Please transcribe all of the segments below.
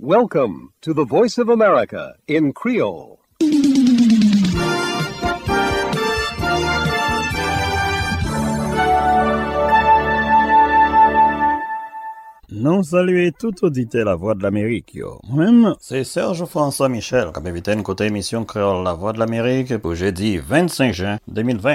Welcome to the Voice of America in Creole. Nous saluons tout auditeur La Voix de l'Amérique. Moi-même, c'est Serge François Michel, qui m'invite à une côté émission Créole La Voix de l'Amérique pour jeudi 25 juin 2020.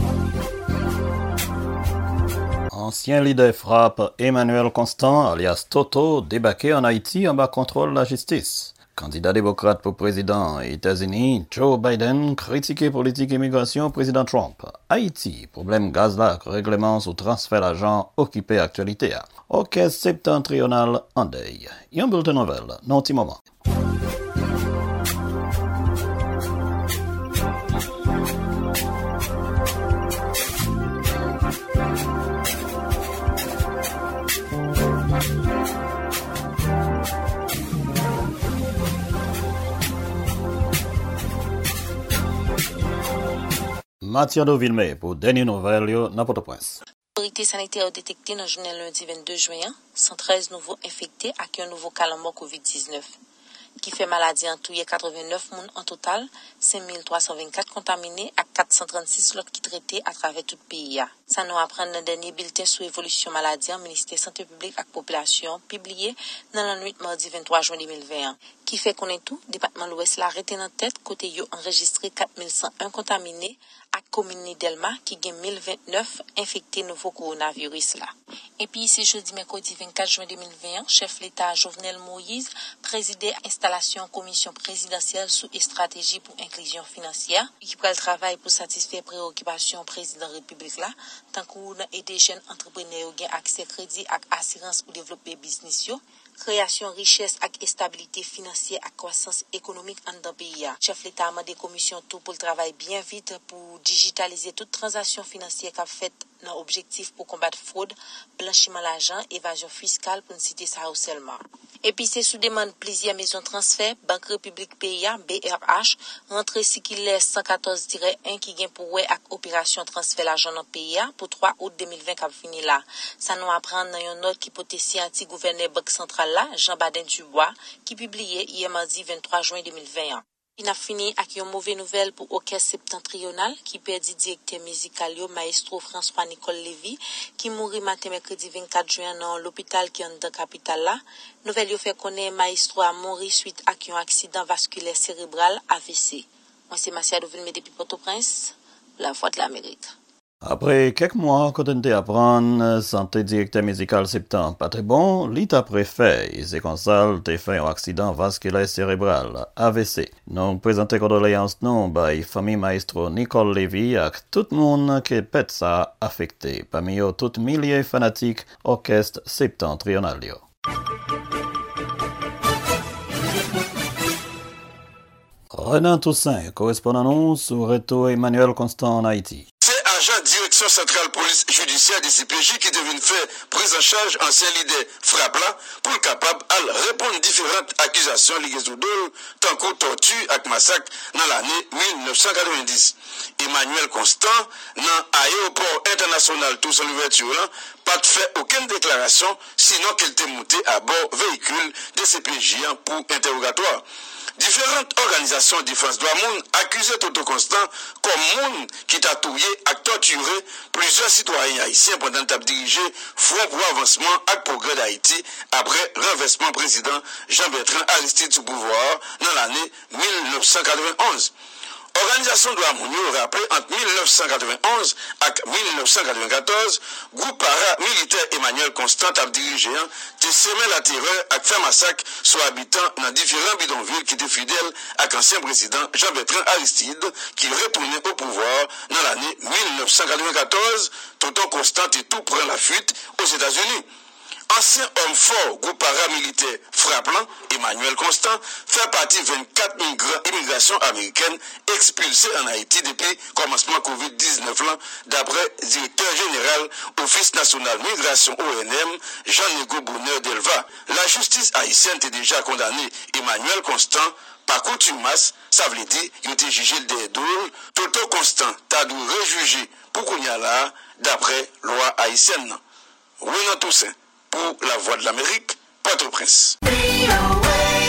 Ancien leader frappe Emmanuel Constant, alias Toto, débarqué en Haïti en bas contrôle de la justice. Candidat démocrate pour président États-Unis, Joe Biden critiqué politique immigration président Trump. Haïti, problème gaz lac, règlement sous transfert d'argent occupé actualité. Orchestre septentrional en deuil. Yon bulletin nouvelle, non petit moment. Mathieu Villemé pour dernière nouvelle dans Port-au-Prince. L'autorité sanitaire a détecté dans la journée lundi 22 juin 113 nouveaux infectés avec un nouveau cas COVID-19 qui fait maladie en tout, il y a 89 personnes en total, 5324 contaminés et 436 autres qui traités à travers tout le pays. Ça nous apprend dans le dernier bulletin sur l'évolution maladie en ministère Santé publique et Population publié dans la nuit mardi 23 juin 2021 qui fait qu'on est tout, département l'Ouest l'a arrêté dans tête côté yo enregistré 4101 contaminés à commune Delma qui gagne 1029 infectés nouveau coronavirus là. Et puis c'est jeudi mercredi 24 juin 2021, chef l'État Jovenel Moïse présidait installation commission présidentielle sous stratégie pour inclusion financière qui prend le travail pour satisfaire préoccupations président République là tant qu'on aider jeunes entrepreneurs gain accès crédit et assurance pour développer business yo. Création richesse et stabilité financière et croissance économique en dans pays. Chef l'État a demandé commission tout pour le travail bien vite pour digitaliser toute transaction financière qu'a faite dans objectif pour combattre fraude, blanchiment d'argent, évasion fiscale pour ne citer ça seulement. Et puis c'est sous demande plusieurs maisons de transfert, Banque République PIA, BRH, rentré si qu'il laisse 114-1 qui gagne pour avec opération transfert l'argent dans PIA pour 3 août 2020 qui fini là. Ça nous apprend dans une note qui hypothèse anti-gouverneur Banque Centrale là, Jean Baden Dubois, qui publié hier mardi 23 juin 2021. Il a fini avec une mauvaise nouvelle pour Orchestre septentrional qui perdit directeur musical maestro François Nicole Lévy qui mourit matin mercredi 24 juin dans l'hôpital qui est dans la capitale là. Nouvelle yo fait connaître maestro a mort suite à un accident vasculaire cérébral AVC. Moi c'est Marcia Dovilme depuis Port-au-Prince, La Voix de l'Amérique. Après quelques mois, quand on apprend santé directeur musical septembre pas très bon, l'état préfet, c'est comme ça, t'es fait un accident vasculaire cérébral, AVC. Nous présentons condoléances non, by famille maestro Nicole Lévy, avec tout le monde qui pète ça affecté, parmi eux tout milliers fanatiques orchestre septentrional. Renan Toussaint, correspondant nous sur Réto Emmanuel Constant en Haïti. Agent direction centrale police judiciaire de CPJ qui devine faire prise en charge ancien leader Frapla pour le capable à répondre différentes accusations liées au dol tant qu'au torture et massacre dans l'année 1990. Emmanuel Constant dans l'aéroport international Toussaint Louverture pas de fait aucune déclaration sinon qu'elle était montée à bord véhicule de CPJ pour interrogatoire. Différentes organisations de défense de la monde accusent Toto Constant comme monde qui t'a tué et torturé plusieurs citoyens haïtiens pendant qu'il a dirigé Front pour avancement et progrès d'Haïti après renversement président Jean-Bertrand Aristide sous pouvoir dans l'année 1991. Organisation de la Mounio rappelé entre 1991 et 1994, groupe paramilitaire Emmanuel Constant a dirigé te semé la terreur et fait massacre sur habitants dans différents bidonvilles qui étaient fidèles à l'ancien président Jean-Bertrand Aristide qui retournait au pouvoir dans l'année 1994, Toto Constant et tout prend la fuite aux États-Unis. Ancien homme fort, groupe paramilitaire Fraplan, Emmanuel Constant, fait partie 24 immigrations américaines expulsées en Haïti depuis commencement COVID-19 d'après directeur général Office national migration ONM, Jean-Nego Bonheur Delva. La justice haïtienne a déjà condamné Emmanuel Constant par contumace, ça veut dire qu'il était jugé le dehors. Toto Constant t'a dû rejuger pour qu'on y a là, d'après loi haïtienne. Renan Toussaint. Pour la Voix de l'Amérique, Port-au-Prince.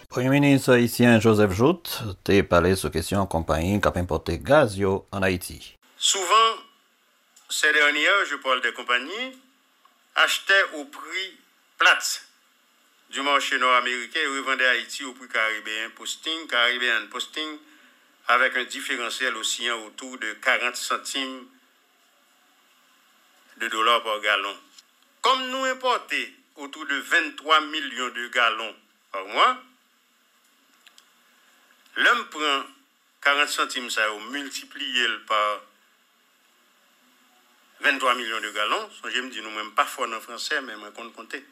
Premier ministre haïtien Joseph Jout a parlé sur question compagnie qui a importé gaz yo en Haïti. Souvent, ces dernières, je parle des compagnies, achetaient au prix plat du marché nord-américain et revendaient Haïti au prix caribéen posting, avec un différentiel oscillant autour de 40 centimes de dollars par gallon. Comme nous importons autour de 23 millions de gallons par mois, l'homme prend 40 centimes, ça a multiplié par 23 millions de gallons. Je me dis, nous même pas fort en français, mais on compte compter.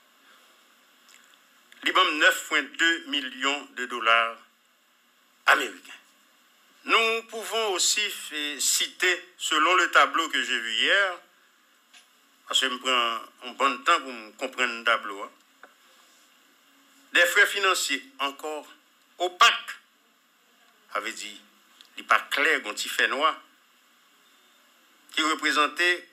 Liban 9,2 millions de dollars américains. Nous pouvons aussi citer, selon le tableau que j'ai vu hier, parce que je me prends un bon temps pour me comprendre le tableau, des frais financiers encore opaques, avait dit, il n'est pas clair, quand il fait noir, qui représentait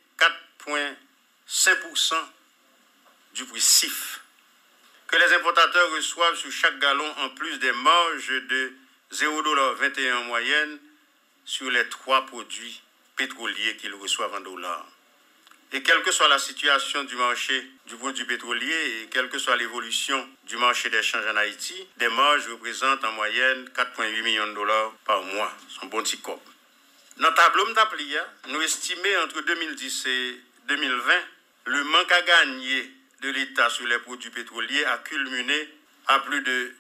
4,5% du prix CIF, que les importateurs reçoivent sur chaque gallon en plus des marges de 0,21$ en moyenne sur les 3 produits pétroliers qu'ils reçoivent en dollars. Et quelle que soit la situation du marché du produit pétrolier et quelle que soit l'évolution du marché d'échange en Haïti, des marges représentent en moyenne 4,8 millions de dollars par mois. C'est un bon petit cop. Dans le tableau, nous estimons entre 2010 et 2020, le manque à gagner de l'État sur les produits pétroliers a culminé à plus de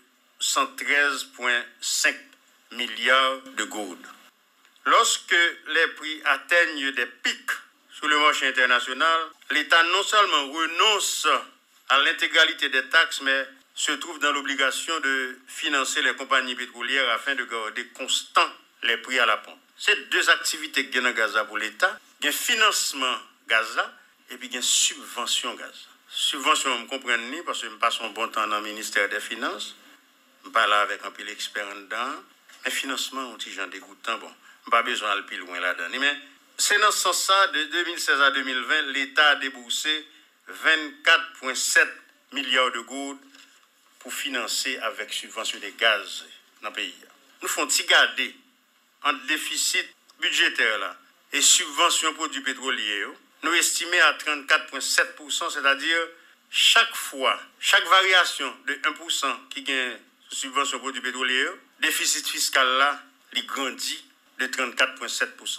113,5 milliards de gourdes. Lorsque les prix atteignent des pics sur le marché international, l'État non seulement renonce à l'intégralité des taxes, mais se trouve dans l'obligation de financer les compagnies pétrolières afin de garder constant les prix à la pompe. C'est deux activités qui sont Gaza pour l'État. Il y a financement Gaza et puis il y a subvention Gaza. Subvention, je comprends ni parce que je passe un bon temps dans le ministère des Finances. Je parle avec un peu d'expert dedans. Mais financement, on dit j'en dégoûtant. Bon, je n'ai pas besoin d'aller plus loin là-dedans. Mais c'est dans ce sens-là, de 2016 à 2020, l'État a déboursé 24,7 milliards de gourdes pour financer avec subvention des gaz dans le pays. Nous faisons garder entre déficit budgétaire là, et subvention produits pétroliers. Nous estimons à 34,7%, c'est-à-dire chaque variation de 1% qui gagne subvention produits pétroliers, déficit fiscal là, il grandit de 34,7%.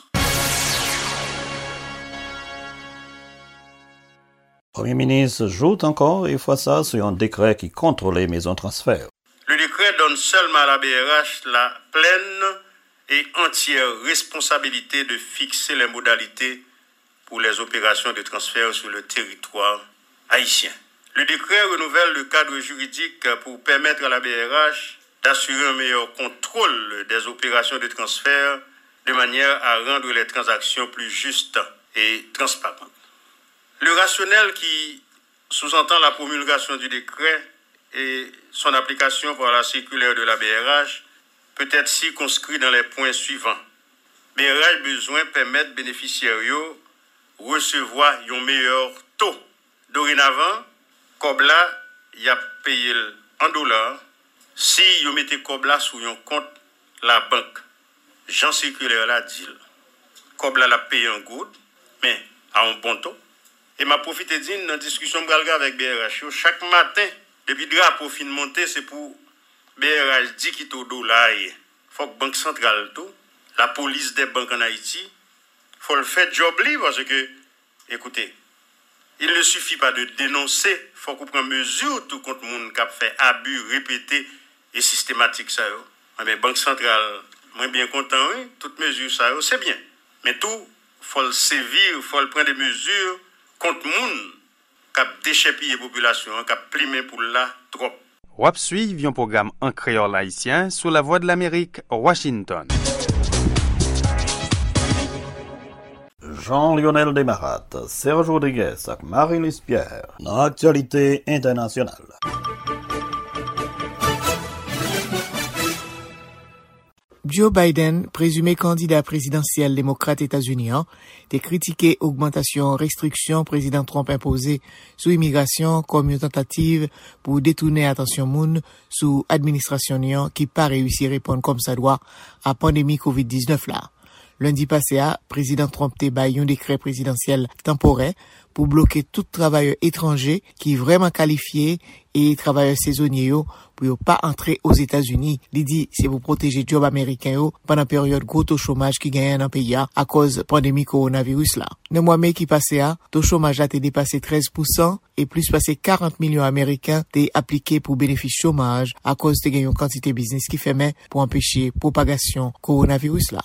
Premier ministre joue encore une fois ça sur un décret qui contrôle les maisons transferts. Le décret donne seulement à la BRH la pleine et entière responsabilité de fixer les modalités pour les opérations de transfert sur le territoire haïtien. Le décret renouvelle le cadre juridique pour permettre à la BRH d'assurer un meilleur contrôle des opérations de transfert de manière à rendre les transactions plus justes et transparentes. Le rationnel qui sous-entend la promulgation du décret et son application par la circulaire de la BRH peut être circonscrit dans les points suivants. BRH besoin permettre bénéficiaires recevoir un meilleur taux. Dorénavant, Kobla y a payé en dollars. Si vous mettez Kobla sur un compte la banque, Jean circulaire là dit Kobla l'a payé en goud, mais à un bon taux. Et m'a profité d'une dans discussion avec BRH. Chaque matin, depuis le drapeau fin monté, c'est pour BRH dit qu'il est au dollar. Il faut que la Banque centrale, la police des banques en Haïti, il faut le faire job libre parce que, écoutez, il ne suffit pas de dénoncer, il faut qu'on prenne mesure tout contre le monde qui a fait abus répétés et systématiques. Mais Banque centrale, moi bien content, oui, toutes mesures, ça, c'est bien. Mais tout, il faut le sévir, il faut le prendre des mesures contre le monde qui a déchépillé la population, qui a plimé pour là trop. Wap suivi un programme en créole haïtien sous la voix de l'Amérique, Washington. Jean-Lionel Desmarat, Serge Rodriguez et Marie-Lise Pierre, dans l'actualité internationale. Joe Biden, présumé candidat présidentiel démocrate États-Unis, a critiqué augmentation restriction président Trump imposé sous immigration comme une tentative pour détourner attention moun sous administration qui pas réussi à répondre comme ça doit à pandémie COVID-19 là. Lundi passé, président Trump te bay un décret présidentiel temporaire pour bloquer tout travailleur étranger qui est vraiment qualifié et travailleur saisonnier pour pas entrer aux États-Unis. Il dit c'est pour protéger job américain pendant période gros taux chômage qui gagne dans pays à cause pandémie coronavirus là. Dans mois mai qui passé taux chômage a été dépassé 13% et plus passé 40 millions américains t'es appliqué pour bénéfice chômage à cause de gagne une quantité business qui fait mais pour empêcher propagation coronavirus là.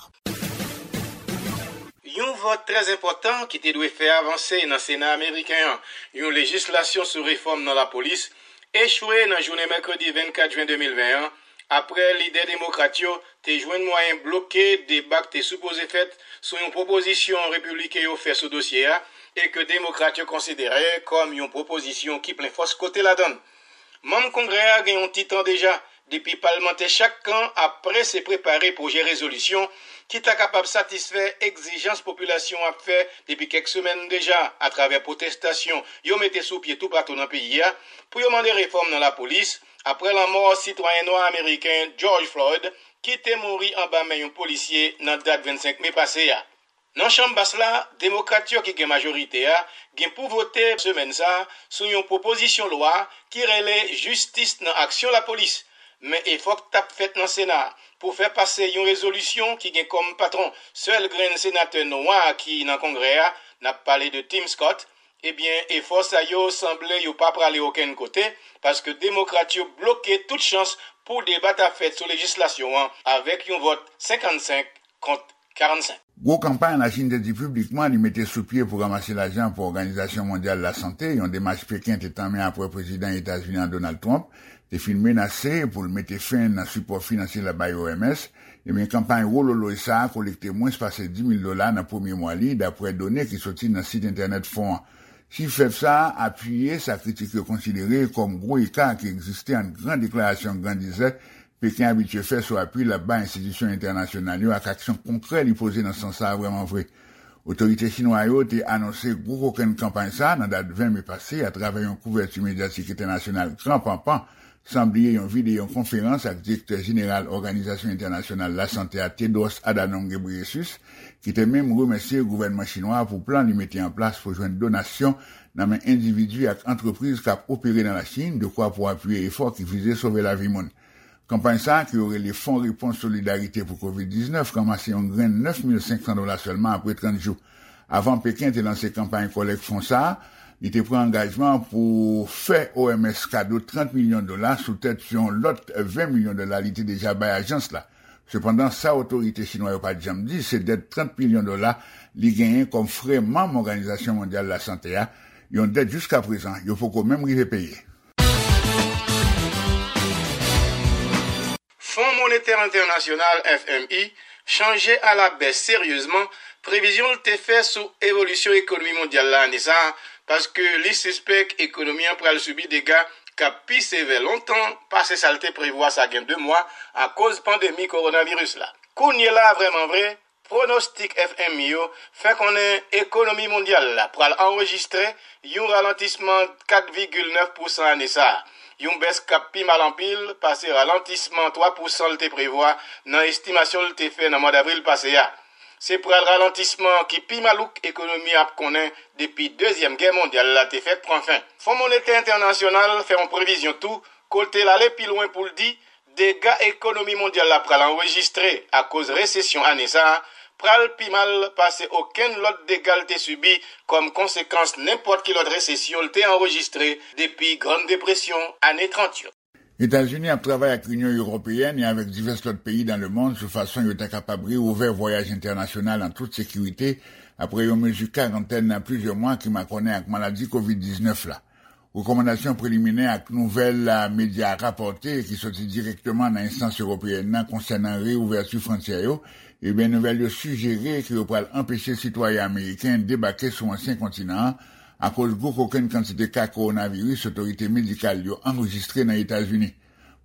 Un vote très important qui te doit faire avancer dans le Sénat américain. Une législation sur réforme dans la police échoué dans la journée mercredi 24 juin 2021 après l'idée démocrate te joint moyen bloqué débat te supposé fait sur une proposition républicaine fait ce dossier et que démocrates considérait comme une proposition qui plein force côté la donne. Membre congrès a gagné un petit temps déjà depuis parlementaire chaque an après se préparer projet résolution qui est capable de satisfaire exigences population a fait depuis quelques semaines déjà à travers protestations. Yo mettez sous pied tout partout dans le pays pour demander réforme dans la police après la mort citoyen noir américain George Floyd qui était mort en bas mais un policier dans date 25 mai passé. Dans chambre basse là, démocrates qui ont majorité gen pour voter semaine ça sur une proposition loi qui relève justice dans action la police. Mais il faut que tu aies fait dans le Sénat pour faire passer une résolution qui a comme patron seul grand sénateur noir qui dans le Congrès n'a parlé de Tim Scott. Eh bien, il faut ça semblait pas aller aucun côté parce que démocrates bloqué toute chance pour débattre à fait sur législation avec un vote 55 contre 45. Gros campagne, la Chine dit publiquement, il mettait sous pied pour ramasser l'argent pour l'Organisation mondiale de la santé. Une démarche Pékin était en main après le président des États-Unis Donald Trump. Des films menacés pour le mettre fin dans le support financier de la OMS. Et bien, campagne Rololo et ça a collecté moins passé $10,000 dans le premier mois d'après données qui sortent dans le site internet Fonds. Si fait ça, appuyer sa critique considérée comme gros écart qui existait en grande déclaration grandissait, Pékin habitué fait sur appui là-bas institutions internationales avec action concrète posée dans ce sens-là vraiment vrai. Autorité chinoise a annoncé gros aucune campagne ça dans date 20 mai passé à travers une couverture médiatique internationale grand pampant. Semblier une vidéo conférence avec directeur général Organisation internationale de la santé à Tedros Adhanom Ghebreyesus qui était même remercié le gouvernement chinois pour plan de mettre en place pour joindre donation dans les individus et entreprises qui ont opéré dans la Chine de quoi pour appuyer l'effort qui visait sauver la vie monde. Campagne ça qui aurait les fonds réponse solidarité pour COVID-19 ramassé en grain $9,500 seulement après 30 jours. Avant Pékin était lancé campagne collecte fonds ça, il était pris engagement pour faire OMS cadeau $30 millions sous tête sur l'autre $20 millions il était déjà by agence là. Cependant, sa autorité chinoise pas jamais dit, c'est d'être $30 millions li gagné comme frais membre Organisation mondiale de la santé ils ont dette jusqu'à présent, il faut quand même y payer. Fonds monétaire international FMI changé à la baisse sérieusement prévision te fait sous évolution économie mondiale là ça parce que les suspects économiques pral subir des dégâts qui sévère longtemps parce que ça te prévoit ça gain 2 mois à cause pandémie coronavirus là. Kounye là vraiment vrai pronostic FMI fait qu'on est économie mondiale là pral enregistrer un ralentissement 4,9% année ça. Yon baisse cap pi mal en pile, passé ralentissement 3% le te prévoit, dans estimation le te fait dans mois d'avril passé ya. C'est pour le ralentissement qui pi malouk économie ap connaît depuis deuxième guerre mondiale la te fait prend fin. Fonds monétaire international fait en prévision tout, côté l'aller plus loin pour le dire, dégâts économie mondiale la pral enregistré à cause récession année ça, pral pi mal passé aucun lot dégâts te subi comme conséquence n'importe quelle autre récession le te enregistré depuis grande dépression année 30. États-Unis a travaillé avec l'Union européenne et avec divers autres pays dans le monde de façon à être capable d'ouvrir voyage international en toute sécurité après une mesure quarantaine dans plusieurs mois qui m'a connu avec maladie COVID-19 là. Recommandations préliminaires avec nouvelles médias rapportées qui sont directement dans l'instance européenne concernant réouverture frontière et bien nouvelles suggérées qui pourraient empêcher les citoyens américains de débarquer sur l'ancien continent à cause d'aucune quantité de cas coronavirus autorité médicale enregistrée dans les États-Unis.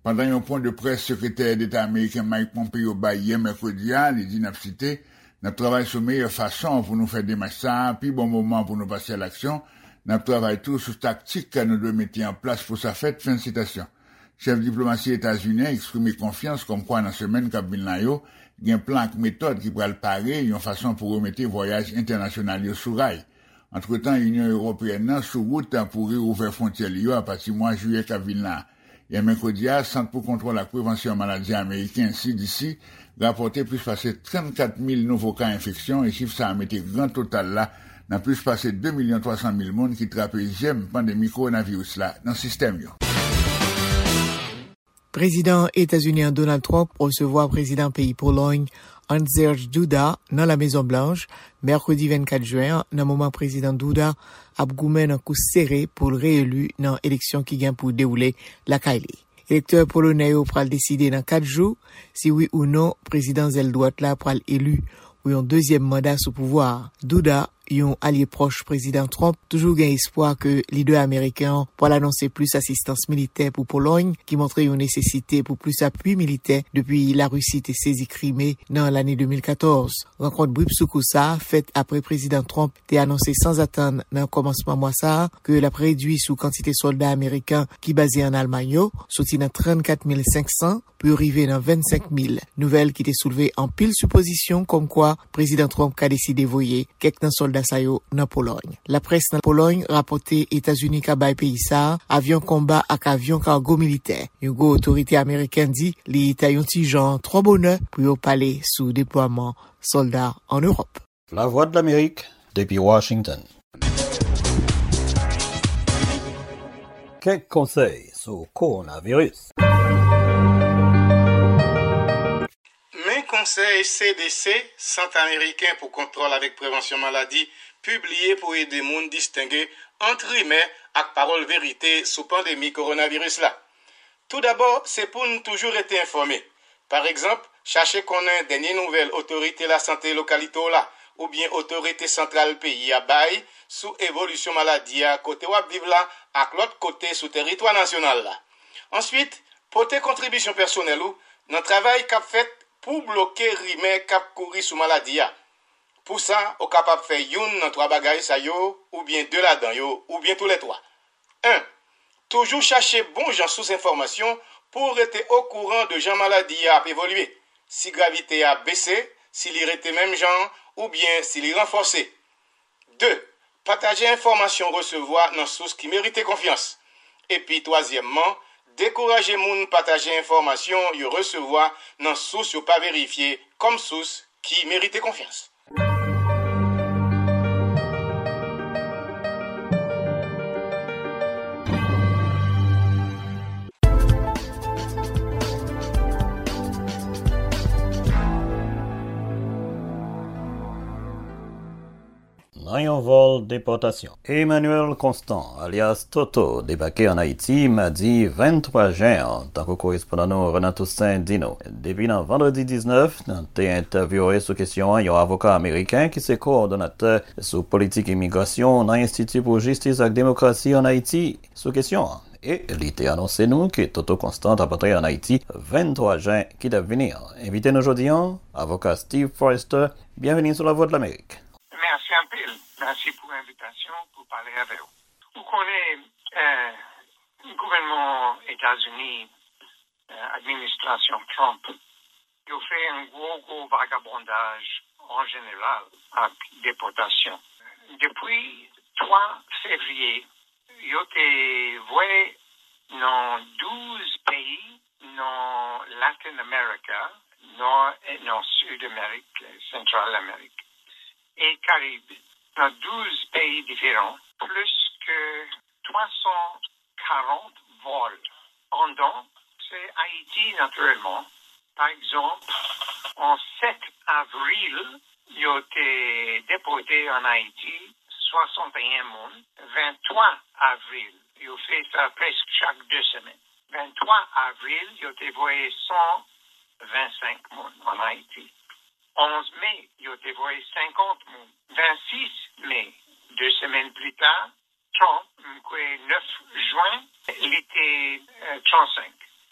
Pendant un point de presse, secrétaire d'État américain Mike Pompeo ba hier mercredi, il dit n'a cité, n'a travaillé sur meilleure façon pour nous faire des matchs ça, puis bon moment pour nous passer à l'action, n'a travaillé tout sur tactique que nous devons mettre en place pour sa fête, fin de citation. Chef diplomatie états-unien exprimé confiance comme quoi dans la semaine qu'a venu là yo, il y a un plan de méthode qui pourrait le parer, une façon pour remettre voyage international sur rail. Entre-temps, l'Union européenne sous route pour rouvrir frontières à partir du mois de juillet qu'a venu là. Et mercredi, Centre pour contrôle la prévention maladie américain CDC rapporté plus passer 34 000 nouveaux cas d'infection et chiffre ça a mis grand total là, n'a plus passé 2 300 000 monde qui trappent j'aime pandémie coronavirus là dans le système yo. Président États-Unis Donald Trump recevoir président pays Pologne Andrzej Duda dans la Maison Blanche mercredi 24 juin dans moment président Duda a goumen un coup serré pour le réélu dans élection qui gagne pour dérouler la Kaili. Électeur polonais pral décider dans 4 jours si oui ou non président zel droite là pral élu ou un deuxième mandat sous pouvoir. Duda, un allié proche président Trump, toujours gain espoir que leader américain pour l'annoncer plus assistance militaire pour Pologne, qui montrait une nécessité pour plus appui militaire depuis la Russie était saisie Crimée dans l'année 2014. Rencontre Bripsukousa, faite après président Trump, était annoncé sans attendre dans le commencement mois ça, que la réduit sous quantité soldats américains qui basés en Allemagne, sorti dans 34 500, peut arriver dans 25 000. Nouvelle qui était soulevée en pile supposition comme quoi président Trump a décidé voyer quelques soldats sayo dans Pologne. La presse dans Pologne rapporté États-Unis ka bay pays ça, avion combat ak avion cargo militaire. Une autorité américaine dit li ta yon ti jan trop bonheur pour yo parler sous déploiement soldats en Europe. La Voix de l'Amérique depuis Washington. Quelques conseils sur le coronavirus. Conseil CDC, Centre américain pour contrôle avec prévention maladie, publié pour aider les gens distinguer entre rimes et parole vérité sur pandémie coronavirus là. Tout d'abord, c'est pour nous toujours être informés. Par exemple, chercher qu'on ait dernière nouvelle autorité la santé localité là, ou bien autorité centrale pays à bail sous évolution maladie à côté wap vivre là, à l'autre côté sous territoire national là. Ensuite, porter contribution personnelle ou dans travail qu'a fait pour bloquer rimer cap courir sous maladie. Pour ça, on capable faire une dans 3 bagages ça yo, ou bien 2 là-dedans yo, ou bien tous les 3. 1. Toujours chercher bon gens sous information pour être au courant de gens maladie a évoluer. Si gravité a baissé, s'il y était même gens, ou bien s'il y renforcé. 2. Partager information recevoir dans source qui mérite confiance. Et puis troisièmement, décourager moun partager information yo recevoir dans source yo pas vérifié comme source qui mérite confiance. Dans un vol déportation. Emmanuel Constant, alias Toto, débarqué en Haïti mardi 23 juin, en tant que correspondant Renan Toussaint Dino. Depuis le vendredi 19, nous avons interviewé sur question un avocat américain qui est coordonnateur sur politique immigration dans l'Institut pour justice et démocratie en Haïti. Sur question. Et il était annoncé nous que Toto Constant a porté en Haïti 23 juin qui doit venir. Invité nous aujourd'hui, avocat Steve Forrester. Bienvenue sur la Voix de l'Amérique. Merci un peu. Merci pour l'invitation pour parler avec vous. Vous connaissez le gouvernement États-Unis, administration Trump, qui a fait un gros vagabondage en général à déportation. Depuis 3 février, il y a été voué dans 12 pays dans Latin America, Nord et Sud-Amérique, Central-Amérique et Caraïbes, dans 12 pays différents, plus que 340 vols. Pendant, c'est Haïti naturellement. Par exemple, en 7 avril, il a été déporté en Haïti 61 monde. 23 avril, il a fait ça presque chaque 2 semaines. 23 avril, il a été envoyé 125 monde en Haïti. 11 mai, il a été envoyé 50 monde. 26 mai, 2 semaines plus tard, Trump, le 9 juin, il était 35.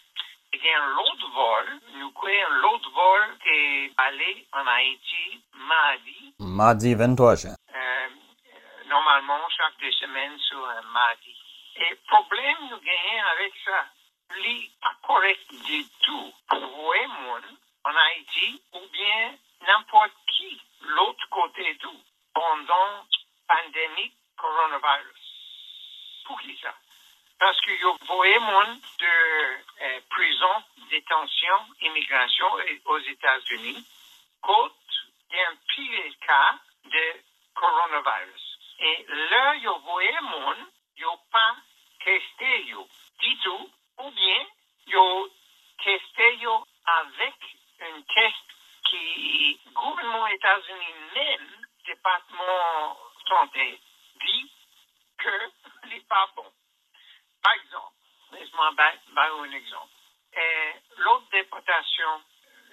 Il y a un autre vol, nous croyons l'autre vol qui est allé en Haïti mardi. Mardi 23 juin. Normalement, chaque 2 semaines sur un mardi. Et le problème nous gagnons avec ça, c'est pas correct du tout pour voir monde en Haïti ou bien n'importe qui l'autre côté tout pendant la pandémie coronavirus. Pour qui ça? Parce que vous voyez monde de prison, détention, immigration aux États-Unis, côte, il y a un pire cas de coronavirus. Et là, vous voyez monde, vous pas testé du tout, ou bien vous testé avec un test qui le gouvernement des États-Unis même, département santé, dit que n'est pas bon. Par exemple, laisse-moi donner un exemple. L'autre déportation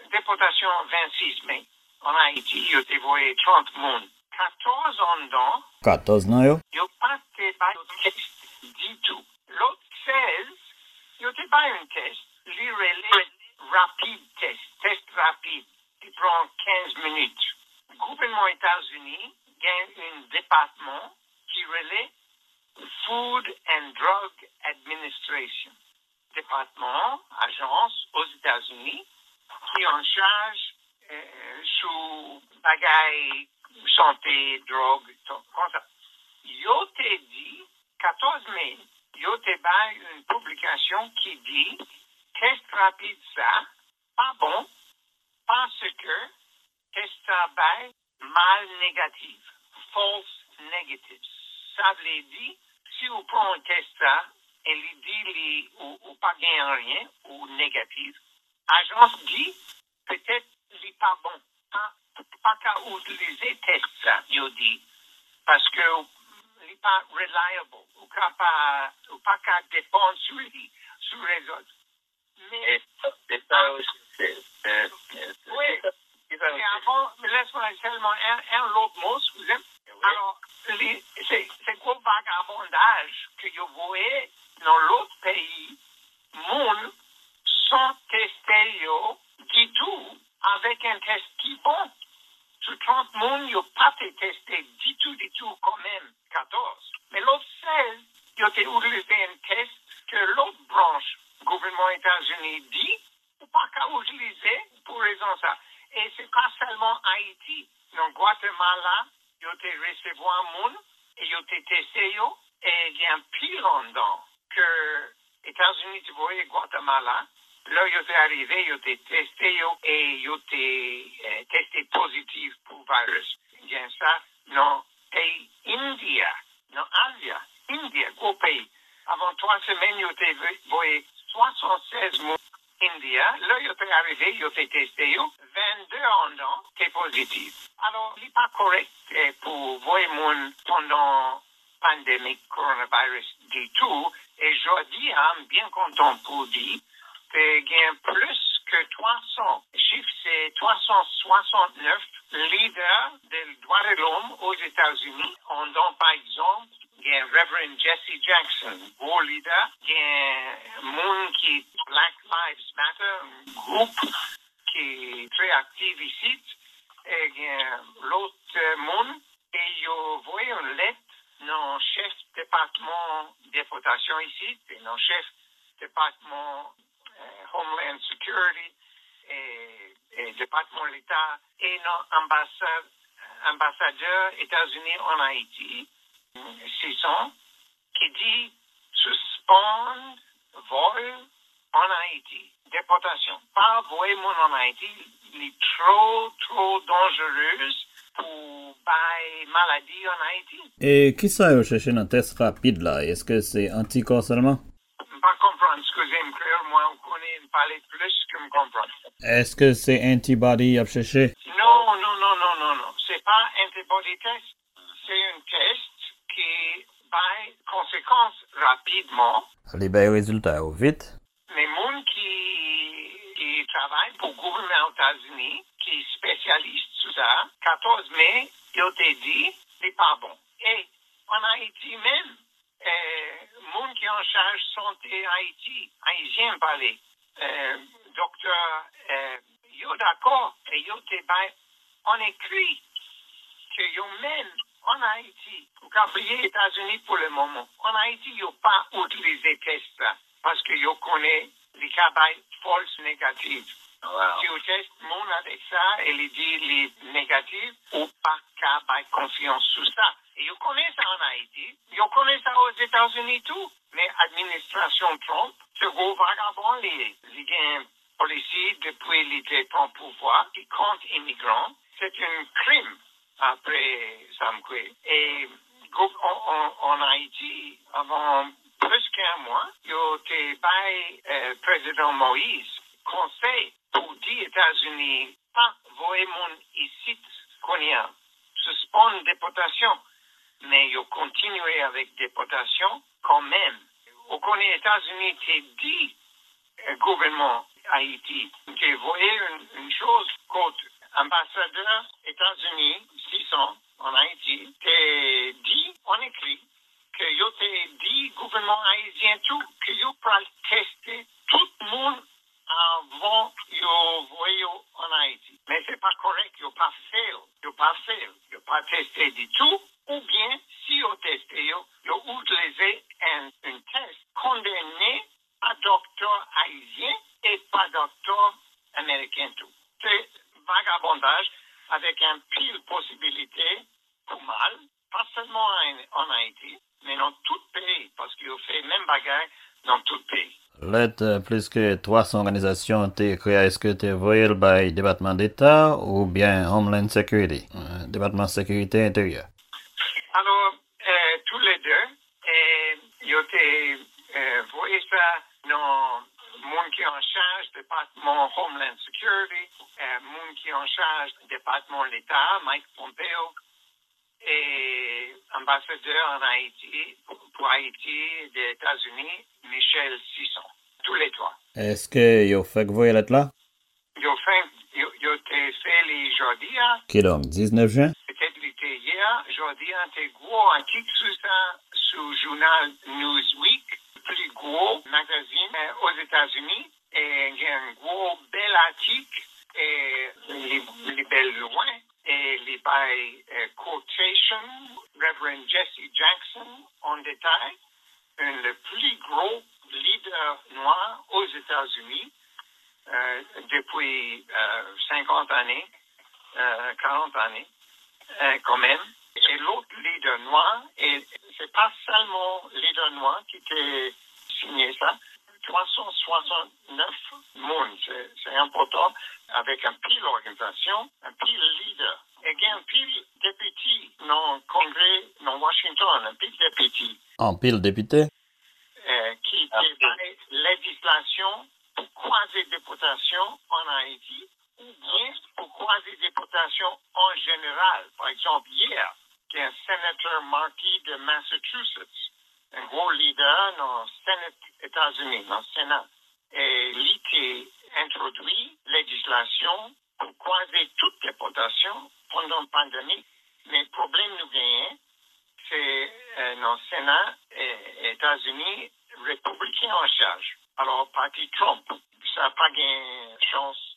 26 mai, en Haïti, il y a 30 personnes. 14 ans dedans, 14 non yo? il n'y a pas de test du tout. L'autre 16, il n'y a pas un test, il relève rapide test rapide, qui prend 15 minutes. Le gouvernement des États-Unis gagne un département qui relève Food and Drug Administration. Département, agence aux États-Unis, qui est en charge sous bagaille santé, drogue, comme ça. Yo te dit, 14 mai, yo te bat une publication qui dit, test rapide ça, pas bon, parce que test travail mal négatif, false negative. Ça veut dire, si vous prenez un test ça, et il dit ou pas gain rien, ou négatif, l'agence dit, peut-être il n'est pas bon. Pas qu'à utiliser test ça, il dit, parce que il n'est pas reliable, ou pas qu'à dépendre sur les autres. Mais c'est ça aussi. Oui. Et avant, laisse-moi seulement un autre mot, excusez-moi. Alors, c'est gros vagabondage que vous voyez dans l'autre pays, monde sans tester du tout avec un test qui est bon. Sur 30 personnes, ils n'ont pas été testés du tout, quand même, 14. Mais l'autre 16, ils ont utilisé un test que l'autre branche, le gouvernement des États-Unis, dit, ou pas qu'à utiliser pour raison ça. Et c'est pas seulement Haïti. Dans Guatemala, ils ont recevoir un monde, et ils ont testé, et il y a un pire dedans que les États-Unis, tu vois, Guatemala, là, ils sont arrivés, ils ont testé et ils ont testé positif pour le virus. Il y a ça dans le pays India, dans India, gros pays. Avant 3 semaines, ils ont vu 76 mois India. Là, ils sont arrivés, ils ont testé 22 ans dedans, c'est positif. Alors, il n'est pas correct pour voir monde pendant la pandémie coronavirus du tout. Et je dis, je suis bien content pour dire, il y a plus que 300. Le chiffre, c'est 369 leaders des droits de l'homme aux États-Unis. On donne, par exemple, il y a Reverend Jesse Jackson, gros leader. Il y a un monde qui est Black Lives Matter, un groupe qui est très actif ici. Et il y a l'autre monde. Et vous voyez une lettre dans le chef département déportation ici, et dans le chef département Homeland Security et département de l'État et ambassadeur États-Unis en Haïti, 600, qui dit suspendre vol en Haïti, déportation. Pas voler mon en Haïti, il est trop dangereuse pour les maladies en Haïti. Et qui ça vous cherchez dans test rapide là? Est-ce que c'est anticorps seulement? Pas comprendre, excusez-moi, moi, on connaît parler plus que me comprendre. Est-ce que c'est antibody à chercher? Non. C'est pas antibody test. C'est un test qui, par conséquence, rapidement. Les bons résultats vite. Les gens qui travaillent pour le gouvernement des États-Unis, qui est spécialiste sur ça, 14 mai, ils ont dit, c'est pas bon. Et en Haïti même, les gens qui sont en charge de santé Haïti, haïtiens parler, docteur, yo d'accord, et yo te bay, on écrit que yo même en Haïti, pour qu'oublier États-Unis pour le moment, en Haïti, yo pas utilisé test là, parce que yo connaît les cas false négatifs. Wow. Si vous testez mon avec ça, et il dit les négatifs, ou pas qu'à confiance sur ça. Et vous connaissez ça en Haïti, vous connaissez ça aux États-Unis tout, mais l'administration Trump, ce gros vagabond, les policiers depuis l'été prend pouvoir, qui compte immigrants, c'est un crime après Samkwe. Et en Haïti, avant plus qu'un mois, il y a président Moïse conseil pour dire États-Unis pas voyer mon ici qu'on y a suspendre déportation, mais ils continuent avec déportation quand même. Au connaît États-Unis t'es dit gouvernement Haïti qui voyait une chose côté ambassadeur États-Unis 600 en Haïti t'es dit on écrit que yo t'es dit gouvernement haïtien tout que yo peut tester tout le monde avant yo voyez en Haïti. Mais c'est pas correct, yo pas pas testé du tout, ou bien si yo testé yo utilisé un test condamné à docteur haïtien et pas docteur américain tout. C'est vagabondage avec un pile possibilité pour mal, pas seulement en Haïti, mais dans tout pays, parce qu'il fait même bagarre dans tout pays. Let plus que 300 organisations te créées, est-ce que tu voyé le département d'État ou bien Homeland Security, département de sécurité intérieure? Alors, tous les deux, yo te voyé ça dans monde qui est en charge du département Homeland Security, monde qui est en charge du département de l'État, Mike Pompeo, et ambassadeur en Haïti, pour Haïti des États-Unis, Michel Sisson. Tous les trois. Est-ce que yo fait que vous êtes là? Yo t'ai fait les jeudi. Qui donc, 19 juin? Peut-être l'été hier, jeudi, t'es gros article sur ça, sur journal Newsweek, le plus gros magazine aux États-Unis, et il y a un gros bel article, et les belles loin, et les by quotation, Reverend Jesse Jackson, en détail, le plus gros leader noir aux États-Unis depuis 50 années, 40 années, quand même. Et l'autre leader noir, et c'est pas seulement leader noir qui t'a signé ça, 369 monde, c'est important, avec un pile organisation, un pile leader. Et il y a un pile député dans le Congrès, dans Washington, un pile député. En pile député? Qui fait législation pour croiser déportation en Haïti ou bien pour croiser déportation en général. Par exemple, hier, il y a un sénateur Markey de Massachusetts, un gros leader dans le Sénat des États-Unis, dans le Sénat. Et il a introduit législation pour croiser toute déportation pendant la pandémie. Mais le problème nous gagne, c'est dans le Sénat des États-Unis, républicain en charge. Alors, parti Trump, ça n'a pas gagné chance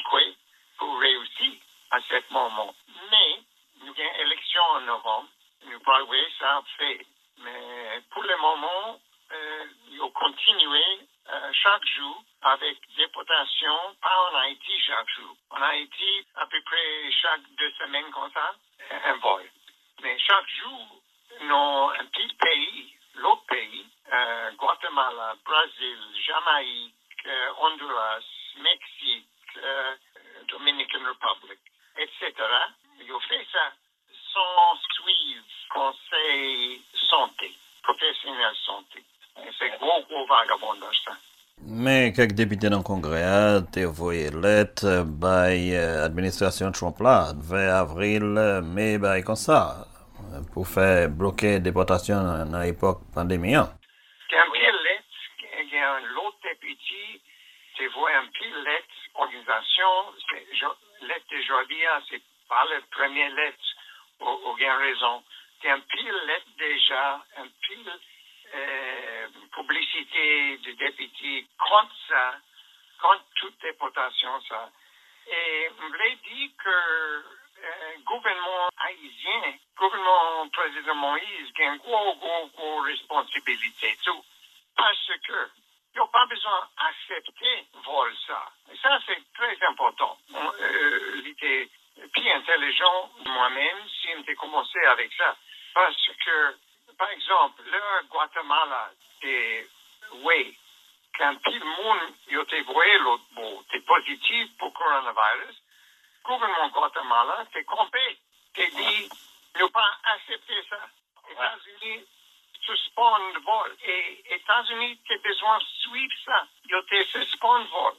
pour réussir à ce moment. Mais, nous avons une élection en novembre. Nous parlons, ça a fait. Mais pour le moment, ils ont continué chaque jour avec déportation, pas en Haïti chaque jour. En Haïti, à peu près chaque 2 semaines comme ça, un vol. Mais chaque jour, dans un petit pays, l'autre pays, Guatemala, Brésil, Jamaïque, Honduras, Mexique, Dominican Republic, etc. Ils ont fait ça sans suivre conseil santé, professionnel santé. C'est gros vagabondage ça. Mais quelques députés dans le Congrès ont envoyé lettre by l'administration Trump là, vers avril, mai, comme ça, pour faire bloquer la déportation dans l'époque pandémie. Il y a un pile lettre, il y a l'autre député, tu vois un pile lettre, organisation, lettre d'aujourd'hui, c'est pas la première lettre, au gain raison. Il y a un pile lettre déjà, un pile publicité de député contre ça, contre toute déportation, ça. Et je voulais dire que le gouvernement haïtien, le gouvernement président Moïse, a une grosse responsabilité, tout. Parce que il n'y a pas besoin d'accepter vol ça. Et ça, c'est très important. J'étais plus intelligent moi-même si j'ai commencé avec ça. Parce que, par exemple, le Guatemala, oui, quand tout le monde était voué l'autre bout, était positif pour le coronavirus, le gouvernement Guatemala s'est trompé. Il dit, il n'a pas accepté ça. Les États-Unis suspendent le vol. Et les États-Unis ont besoin de suivre ça. Ils ont suspendu le vol.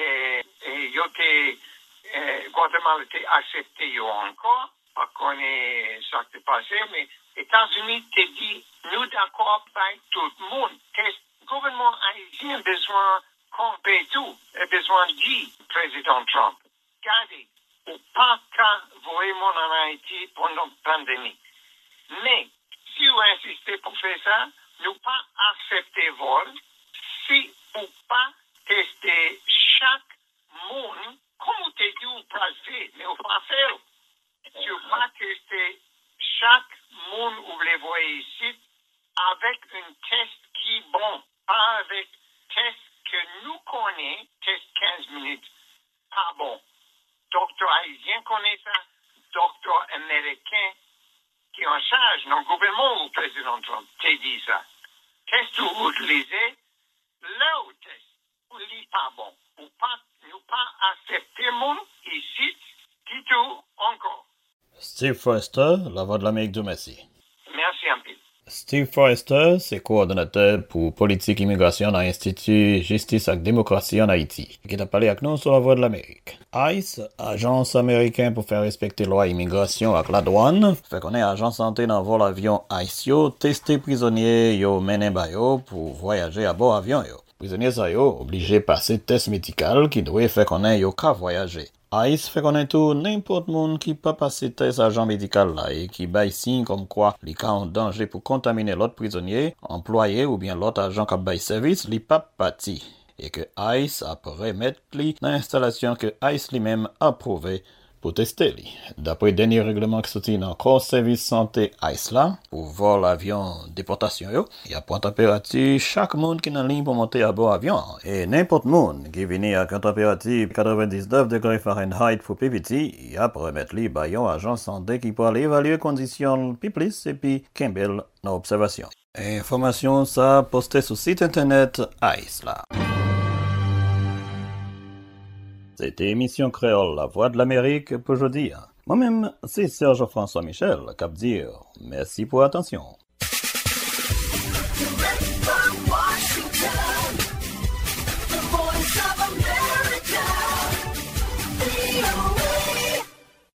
Et Guatemala a accepté encore. Pas qu'on est ça qui est passé, mais les États-Unis ont dit, nous d'accord avec tout le monde. Le gouvernement haïtien a besoin de camper tout. Il a besoin de dire, président Trump, regardez, ou pas qu'à vraiment en Haïti pendant la pandémie. Mais, si vous insistez pour faire ça, nous pas accepter vol, si vous pas tester chaque monde, comme vous avez dit, vous passez, mais vous pas faire. Si vous pas tester chaque monde où vous les voyez ici, avec un test qui est bon, pas avec test que nous connaissons, test 15 minutes, pas bon. Docteur haïtien connaît ça, docteur américain qui est en charge dans le gouvernement ou le président Trump t'a dit ça. Qu'est-ce que vous utilisez? Le test, vous n'est pas bon. Vous pas accepter le monde ici, du tout encore. Steve Forrester, la voix de l'Amérique du Messie. Merci un peu. Steve Forrester, c'est coordonnateur pour politique immigration dans l'Institut Justice et Démocratie en Haïti, qui t'a parlé avec nous sur la voix de l'Amérique. ICE, agence américaine pour faire respecter la loi immigration avec la douane, fait qu'on est agent santé dans vol avion ICE, testé prisonnier yo mené ba yo pour voyager à bord avion yo. Prisonnier sa yo obligé passer test médical qui doit faire qu'on est yo ka voyager. ICE fait connaître tout n'importe monde qui pas passer test agent médical là et qui baille signe comme quoi li ka en danger pour contaminer l'autre prisonnier, employé ou bien l'autre agent qui baille service, li pas parti et que ICE après mettre li dans l'installation que ICE lui-même approuvé pour tester li. D'après dernier règlement qui sorti dans corps service santé ICE là, pour vol avion déportation yo, il y a point température chaque monde qui est en ligne pour monter à bord avion et n'importe monde qui vient avec une température 99 degrés Fahrenheit pour PVT, il y a pour remettre li bayon agent santé qui peut aller évaluer conditions plus plus et puis Campbell dans observation. Information ça posté sur site internet ICE là. C'était émission créole La Voix de l'Amérique pour aujourd'hui. Moi-même, c'est Serge François Michel qui dire merci pour l'attention.